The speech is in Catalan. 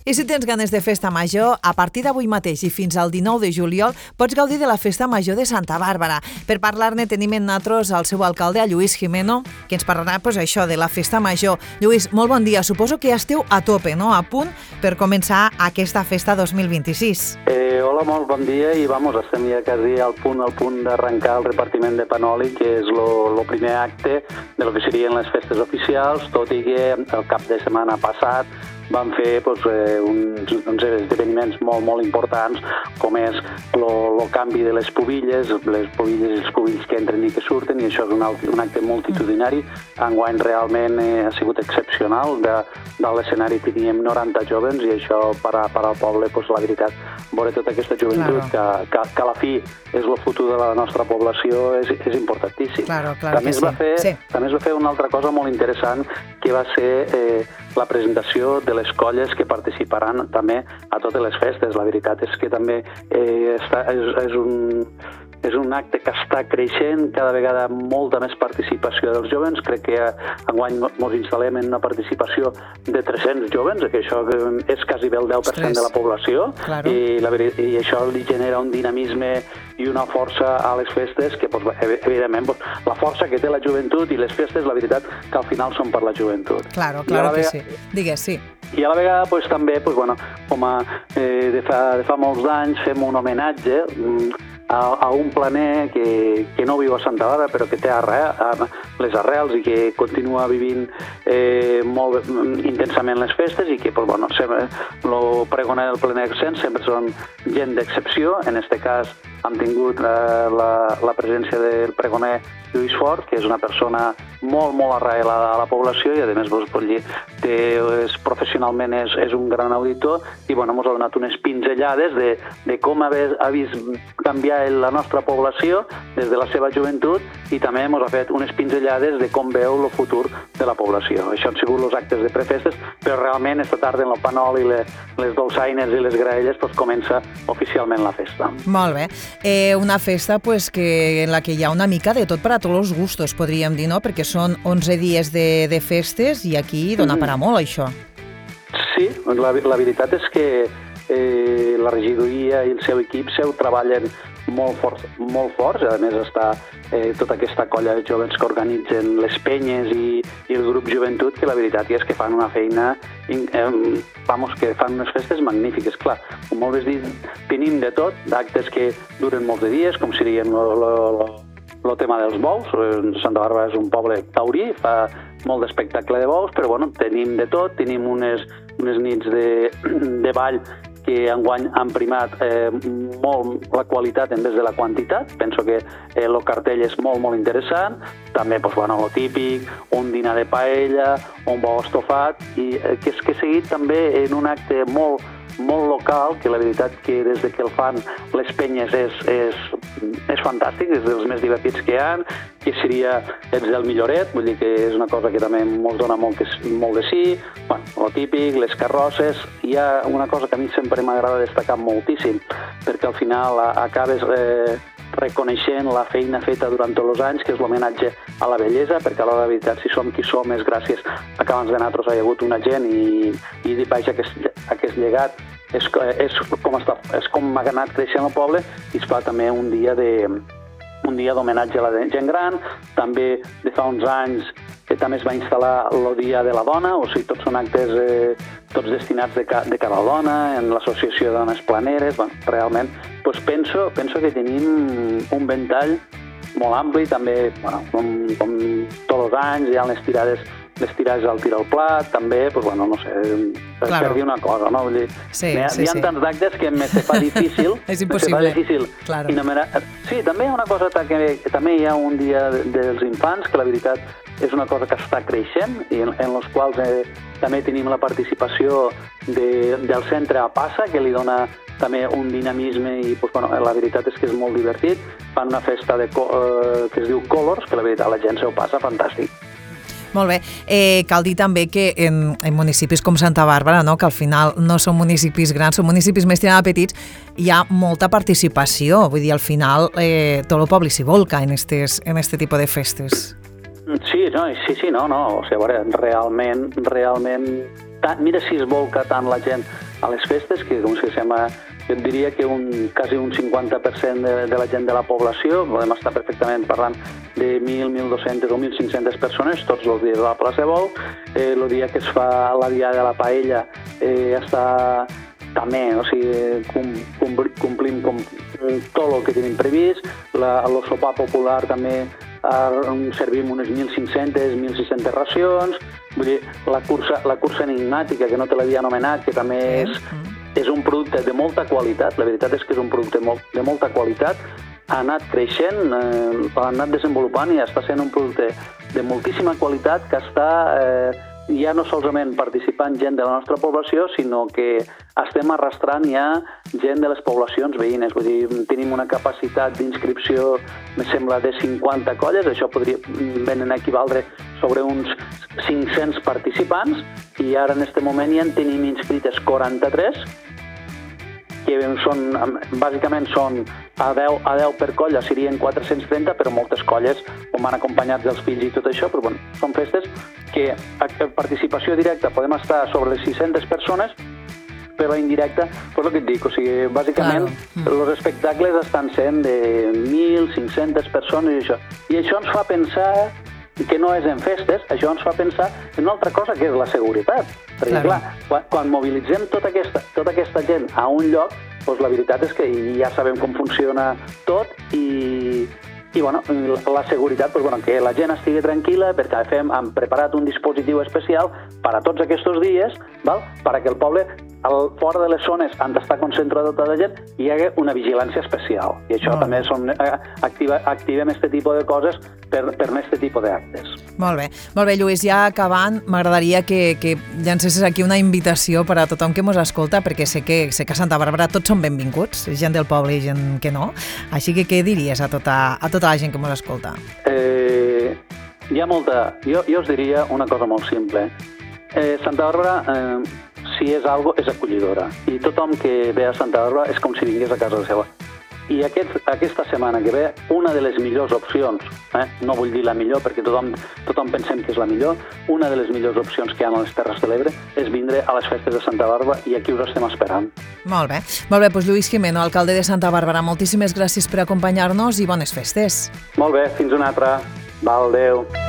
I si tens ganes de festa major, a partir d'avui mateix i fins al 19 de juliol pots gaudir de la Festa Major de Santa Bàrbara. Per parlar-ne tenim en nosaltres el seu alcalde, Lluís Jimeno, que ens parlarà això de la Festa Major. Lluís, molt bon dia. Suposo que ja esteu a tope, no? A punt per començar aquesta festa 2026. Hola, molt bon dia i estem ja quasi al punt d'arrencar el repartiment de panoli, que és el primer acte de lo que serien les festes oficials, tot i que el cap de setmana passat vam fer uns esdeveniments molt importants, com és el canvi de les pubilles i els pubills que entren i que surten, i això és un acte multitudinari. Enguany realment ha sigut excepcional. De l'escenari teníem 90 joves i això per al poble, la veritat, veure tota aquesta joventut que a la fi és el futur de la nostra població és importantíssim. També es va fer una altra cosa molt interessant, que va ser la presentació de les colles que participaran també a totes les festes. La veritat és que també és un acte que està creixent, cada vegada molta més participació dels joves. Crec que enguany ens instal·lem en una participació de 300 joves, que això és quasi bé el 10% de la població, i això li genera un dinamisme i una força a les festes que, evidentment, la força que té la joventut i les festes, la veritat, que al final són per la joventut. Claro que sí. Digues, sí. I a la vegada també, com de fa molts anys, fem un homenatge a un planer que no viu a Santa Bàrbara, però que té les arrels i que continua vivint molt intensament les festes, i que el pregoner del planer accent sempre són gent d'excepció. En aquest cas hem tingut la presència del pregoner Lluís Fort, que és una persona molt arrelada a la població i, a més, professionalment és un gran auditor, i ens ha donat unes pinzellades de com ha vist canviar la nostra població des de la seva joventut, i també ens ha fet unes pinzellades de com veu el futur de la població. Això han sigut els actes de prefestes, però realment esta tarda en el panol i les dolçaines i les graelles comença oficialment la festa. Molt bé. Una festa en la que hi ha una mica de tot per a tots els gustos, podríem dir, no? Perquè són 11 dies de festes i aquí dona per a molt, això. Sí, la veritat és que la regidoria i el seu equip treballen molt forts. A més, està tota aquesta colla de joves que organitzen les penyes i el grup joventut, que la veritat és que fan una feina, que fan unes festes magnífiques. Clar, com molt bé dit, tenim de tot, d'actes que duren molts de dies, com serien el tema dels bous. Santa Bàrbara és un poble taurí, fa molt d'espectacle de bous, però tenim de tot. Tenim unes nits de ball que enguany han primat molt la qualitat en vez de la quantitat. Penso que el cartell és molt interessant. També, el típic, un dinar de paella, un bou estofat, i que és seguit també en un acte molt local, que la veritat que des de que el fan les penyes és fantàstic, és dels més divertits que hi ha, que seria Ets del Milloret, vull dir que és una cosa que també ens dona molt de sí. El típic, les carrosses. Hi ha una cosa que a mi sempre m'agrada destacar moltíssim, perquè al final acabes reconeixent la feina feta durant tots els anys, que és l'homenatge a la bellesa, perquè a la veritat, si som qui som, és gràcies a que abans de nosaltres hi ha hagut una gent i aquest llegat és com ha anat creixent el poble, i es fa també un dia d'homenatge a la gent gran. També de fa uns anys també es va instal·lar el Dia de la Dona, o sigui, tots són actes tots destinats de cada dona, en l'Associació de Dones Planeres. Realment, penso que tenim un ventall molt ampli, també, com tots els anys, hi ha les tirades al tir al plat, també, no sé, per dir una cosa, no? Vull dir, hi ha tants d'actes que se fa difícil. És impossible. Sí, també hi ha una cosa que també hi ha un dia dels infants, que la veritat és una cosa que està creixent, i en els quals també tenim la participació del centre a Passa, que li dona també un dinamisme, i la veritat és que és molt divertit. Fan una festa que es diu Colors, que la veritat la gent s'ho passa fantàstic. Molt bé. Cal dir també que en municipis com Santa Bàrbara, que al final no són municipis grans, són municipis més tirant a petits, hi ha molta participació. Vull dir, al final tot el poble s'hi volca en este tipus de festes. Sí, no, o sigui, a veure, realment, mira si es volca tant la gent a les festes, que com si sembla, jo et diria que quasi un 50% de la gent de la població, podem estar perfectament parlant de 1.000, 1.200 o 1.500 persones, tots els dies de la plaça de Bou. El dia que es fa la diada de la paella està també, o sigui, complim tot el que tenim previst. El sopar popular també servim unes 1.500, 1.600 racions. Vull dir, la cursa enigmàtica, que no te l'havia anomenat, que també és un producte de molta qualitat. La veritat és que és un producte de molta qualitat. Ha anat creixent, ha anat desenvolupant i està sent un producte de moltíssima qualitat que està ja no solament participant gent de la nostra població, sinó que estem arrastrant ja gent de les poblacions veïnes. Vull dir, tenim una capacitat d'inscripció, me sembla, de 50 colles, això venen a equivaldre sobre uns 500 participants, i ara en aquest moment ja en tenim inscrites 43, que bàsicament són a 10 per colla, serien 430, però moltes colles on van acompanyats dels fills i tot això, però bueno, són festes que a participació directa podem estar sobre les 600 persones, però indirecta, pues el que et dic, o sigui, bàsicament els espectacles estan sent de 1.500 persones i això. I això ens fa pensar que no és en festes, això ens fa pensar en una altra cosa, que és la seguretat. Perquè, clar, quan mobilitzem tota aquesta gent a un lloc, doncs la veritat és que ja sabem com funciona tot i bueno, la seguretat, que la gent estigui tranquil·la, perquè hem preparat un dispositiu especial per a tots aquests dies, perquè el poble, fora de les zones on està concentrada tota la gent, hi hagi una vigilància especial. I això també activem aquest tipus de coses per aquest tipus d'actes. Molt bé, Lluís, ja acabant, m'agradaria que llancessis aquí una invitació per a tothom que mos escolta, perquè sé que a Santa Bàrbara tots són benvinguts, gent del poble i gent que no, així que què diries a tota la gent que mos escolta? Hi ha molta... Jo us diria una cosa molt simple. Santa Bàrbara, si és algo, és acollidora. I tothom que ve a Santa Bàrbara és com si vingués a casa seva. I aquesta setmana que ve, una de les millors opcions, no vull dir la millor perquè tothom pensem que és la millor, una de les millors opcions que hi ha a les Terres de l'Ebre és vindre a les festes de Santa Bàrbara, i aquí us estem esperant. Molt bé, doncs Lluís Gimeno, alcalde de Santa Bàrbara, moltíssimes gràcies per acompanyar-nos i bones festes. Molt bé, fins una altra. Adéu.